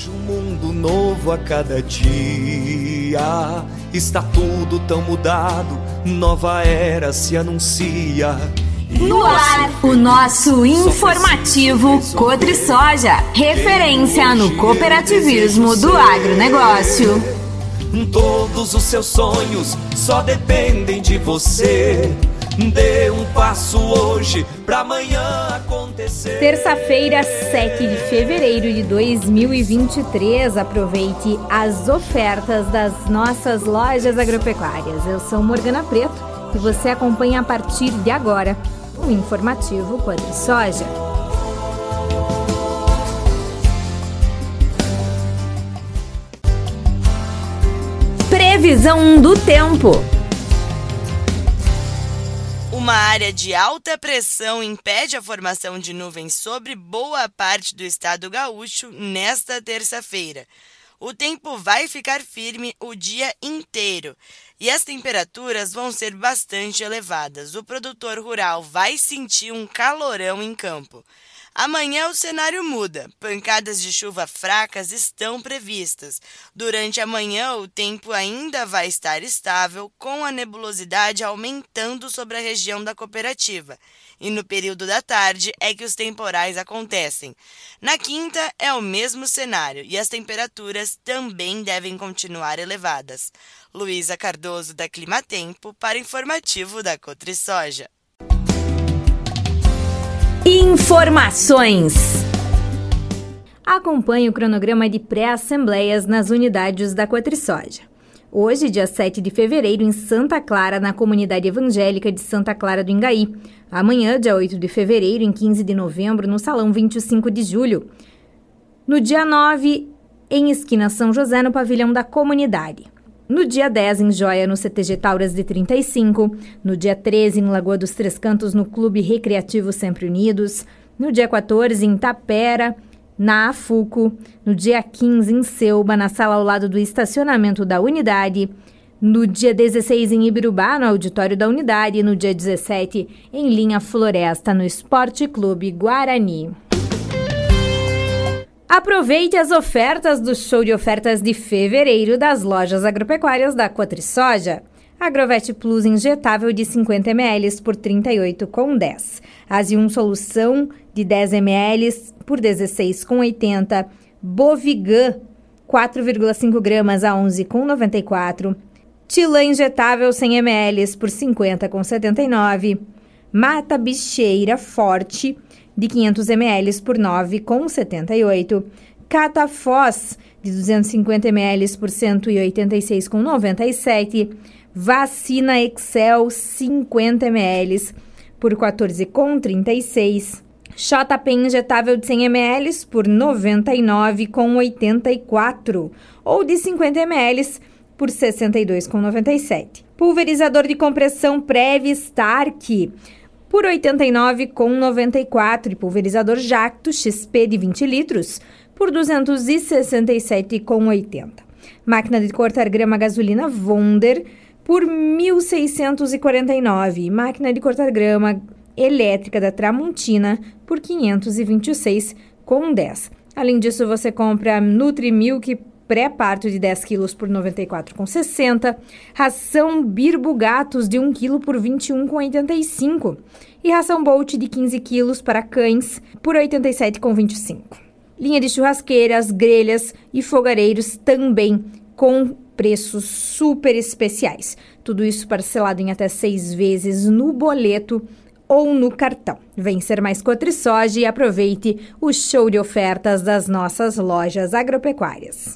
Um mundo novo a cada dia, está tudo tão mudado, nova era se anuncia. No ar, o nosso informativo Cotrisoja, referência no cooperativismo do agronegócio. Todos os seus sonhos só dependem de você. Dê um passo hoje pra amanhã acontecer. Terça-feira, 7 de fevereiro de 2023. Aproveite as ofertas das nossas lojas agropecuárias. Eu sou Morgana Preto e você acompanha a partir de agora o informativo Cotrisoja. Previsão do tempo. Uma área de alta pressão impede a formação de nuvens sobre boa parte do estado gaúcho nesta terça-feira. O tempo vai ficar firme o dia inteiro e as temperaturas vão ser bastante elevadas. O produtor rural vai sentir um calorão em campo. Amanhã o cenário muda. Pancadas de chuva fracas estão previstas. Durante a manhã, o tempo ainda vai estar estável, com a nebulosidade aumentando sobre a região da cooperativa. E no período da tarde é que os temporais acontecem. Na quinta é o mesmo cenário e as temperaturas também devem continuar elevadas. Luísa Cardoso, da Climatempo, para o informativo da Cotrisoja. Informações. Acompanhe o cronograma de pré-assembleias nas unidades da Cotrisoja. Hoje, dia 7 de fevereiro, em Santa Clara, na comunidade evangélica de Santa Clara do Ingaí. Amanhã, dia 8 de fevereiro, em 15 de novembro, no Salão 25 de julho. No dia 9, em Esquina São José, no pavilhão da comunidade. No dia 10, em Joia, no CTG Tauras de 35. No dia 13, em Lagoa dos Três Cantos, no Clube Recreativo Sempre Unidos. No dia 14, em Tapera, na Afuco. No dia 15, em Selba, na sala ao lado do estacionamento da unidade. No dia 16, em Ibirubá, no auditório da unidade. E no dia 17, em Linha Floresta, no Esporte Clube Guarani. Aproveite as ofertas do show de ofertas de fevereiro das lojas agropecuárias da Cotrisoja. Agrovete Plus injetável de 50 ml por R$ 38,10. Azium solução de 10 ml por R$ 16,80. Bovigan 4,5 gramas a R$ 11,94. Tilã injetável 100 ml por R$ 50,79. Mata Bicheira Forte de 500 ml por R$ 9,78. Catafós de 250 ml por R$ 186,97. Vacina Excel 50 ml por R$ 14,36. JP injetável de 100 ml por R$ 99,84 ou de 50 ml por R$ 62,97. Pulverizador de compressão Prev Stark por R$ 89,94 e pulverizador Jacto XP de 20 litros por R$ 267,80. Máquina de cortar grama gasolina Wonder por R$ 1.649 e máquina de cortar grama elétrica da Tramontina por R$ 526,10. Além disso, você compra Nutrimilk pré-parto de 10 quilos por R$ 94,60, ração Birbo Gatos de 1 quilo por R$ 21,85 e ração Bolt de 15 quilos para cães por R$ 87,25. Linha de churrasqueiras, grelhas e fogareiros também com preços super especiais. Tudo isso parcelado em até 6 vezes no boleto ou no cartão. Vem ser mais Cotrisoja e aproveite o show de ofertas das nossas lojas agropecuárias.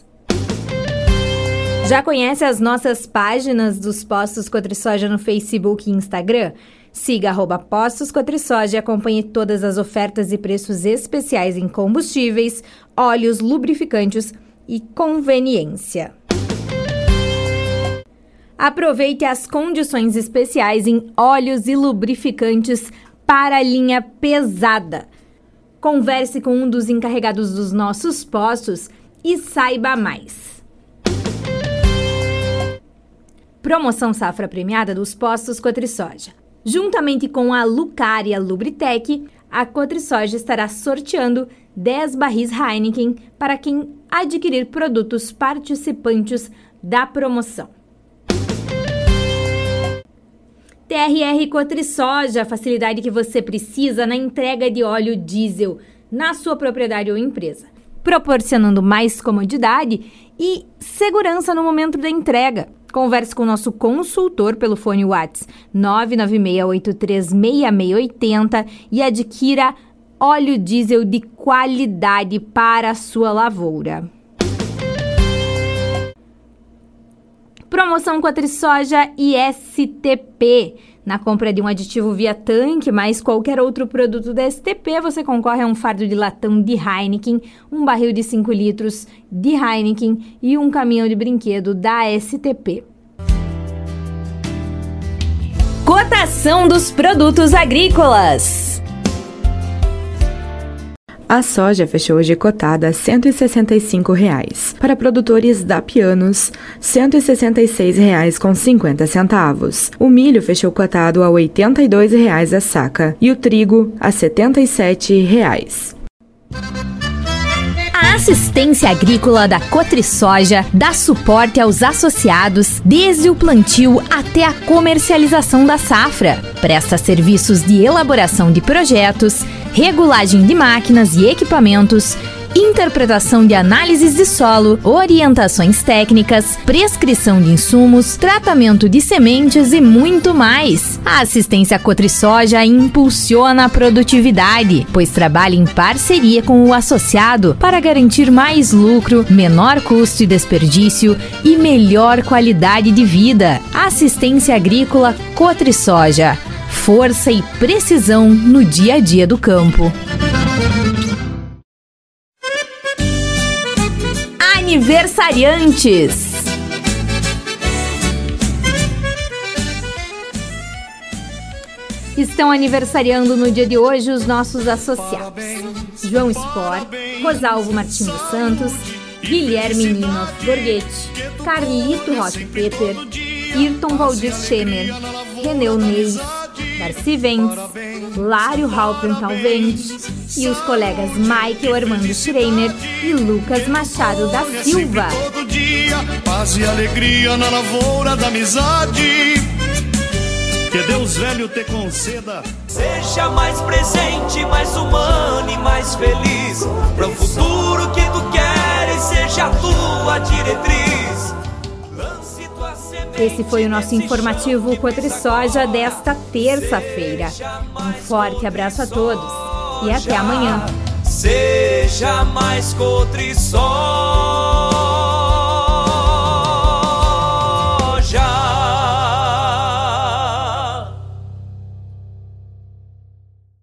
Já conhece as nossas páginas dos Postos Cotrisoja no Facebook e Instagram? Siga @Postos Cotrisoja e acompanhe todas as ofertas e preços especiais em combustíveis, óleos, lubrificantes e conveniência. Aproveite as condições especiais em óleos e lubrificantes para a linha pesada. Converse com um dos encarregados dos nossos postos e saiba mais. Promoção Safra Premiada dos Postos Cotrisoja. Juntamente com a Lucaria Lubritec, a Cotrisoja estará sorteando 10 barris Heineken para quem adquirir produtos participantes da promoção. TRR Cotrisoja, a facilidade que você precisa na entrega de óleo diesel na sua propriedade ou empresa, proporcionando mais comodidade e segurança no momento da entrega. Converse com o nosso consultor pelo fone WhatsApp 996836680 e adquira óleo diesel de qualidade para a sua lavoura. Promoção Cotrisoja e STP. Na compra de um aditivo via tanque, mais qualquer outro produto da STP, você concorre a um fardo de latão de Heineken, um barril de 5 litros de Heineken e um caminhão de brinquedo da STP. Cotação dos produtos agrícolas. A soja fechou hoje cotada a R$ 165,00. Para produtores da Pianos, R$ 166,50. O milho fechou cotado a R$ 82,00 a saca e o trigo a R$ 77,00. A assistência agrícola da Cotrisoja dá suporte aos associados desde o plantio até a comercialização da safra. Presta serviços de elaboração de projetos, regulagem de máquinas e equipamentos, interpretação de análises de solo, orientações técnicas, prescrição de insumos, tratamento de sementes e muito mais. A assistência Cotrisoja impulsiona a produtividade, pois trabalha em parceria com o associado para garantir mais lucro, menor custo e desperdício e melhor qualidade de vida. Assistência agrícola Cotrisoja. Força e precisão no dia a dia do campo. Aniversariantes. Estão aniversariando no dia de hoje os nossos associados: João Spor, Rosalvo Martins dos Santos, Guilherme Ninoff Borghetti, Carlito Roque Peter, Ayrton Valdir Schemer, Reneu Neis, Darcy Ventes, Lário Halpenthal Ventes e os colegas Michael Armando Schreiner e Lucas Machado da Silva. Todo dia, paz e alegria na lavoura da amizade. Que Deus velho te conceda. Seja mais presente, mais humano e mais feliz. Para o futuro que tu queres, seja a tua diretriz. Esse foi o nosso informativo Cotrisoja desta terça-feira. Um forte abraço a todos e até amanhã. Seja mais Cotrisoja.